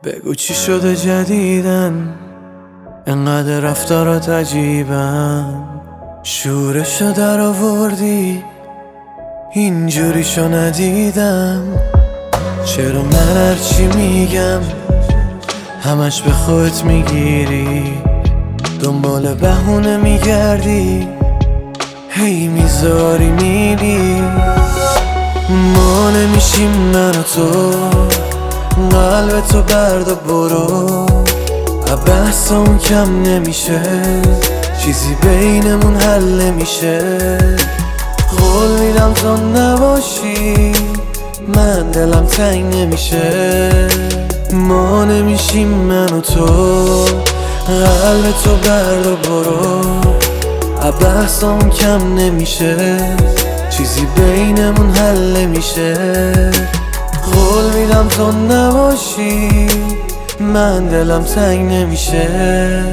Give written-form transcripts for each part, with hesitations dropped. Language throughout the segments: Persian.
بگو چی شده جدیدن، انقدر رفتارات عجیبن. شورشو در آوردی، اینجوریشو ندیدم. چرا من هرچی میگم همش به خودت میگیری؟ دنبال بهونه میگردی، هی میذاری میری. ما نمیشیم من و تو، قلبتو بردا برو. بحثمون کم نمیشه، چیزی بینمون حل نمیشه. قول میدم تو نباشی، من دلم تنگ نمیشه. ما نمیشیم من و تو، قلبتو بردا برو. بحثمون کم نمیشه، چیزی بینمون حل نمیشه. قول میدم تو نباشی، من دلم تنگ نمیشه.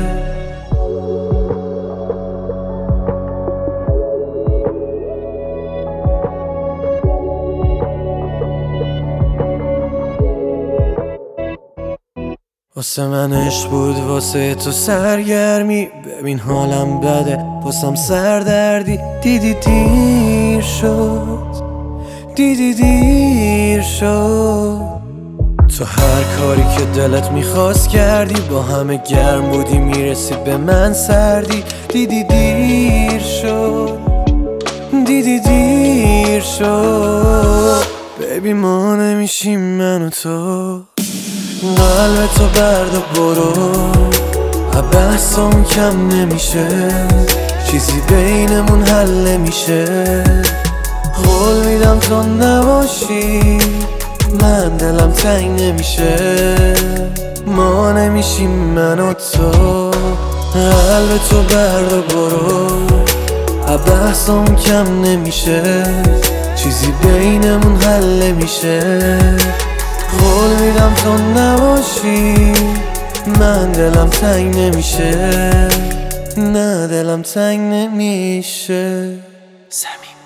واسه من عشق بود، واسه تو سرگرمی. ببین حالم بده، واسم سردردی. دیدی دیر شد، دیدی دیر شد. تو هر کاری که دلت میخواست کردی، با همه گرم بودی میرسید به من سردی. دیدی دیر شد، دیدی دیر شد. ببین ما نمیشیم من و تو، قلبتو بردا برو. بحثمون کم نمیشه، چیزی بینمون حل نمیشه. قول میدم تو نباشی، من دلم تنگ نمیشه. ما نمیشیم من و تو، قلبتو بردا برو. بحثمون کم نمیشه، چیزی بینمون حل نمیشه. قول میدم تو نباشی، من دلم تنگ نمیشه. نه دلم تنگ نمیشه. زمین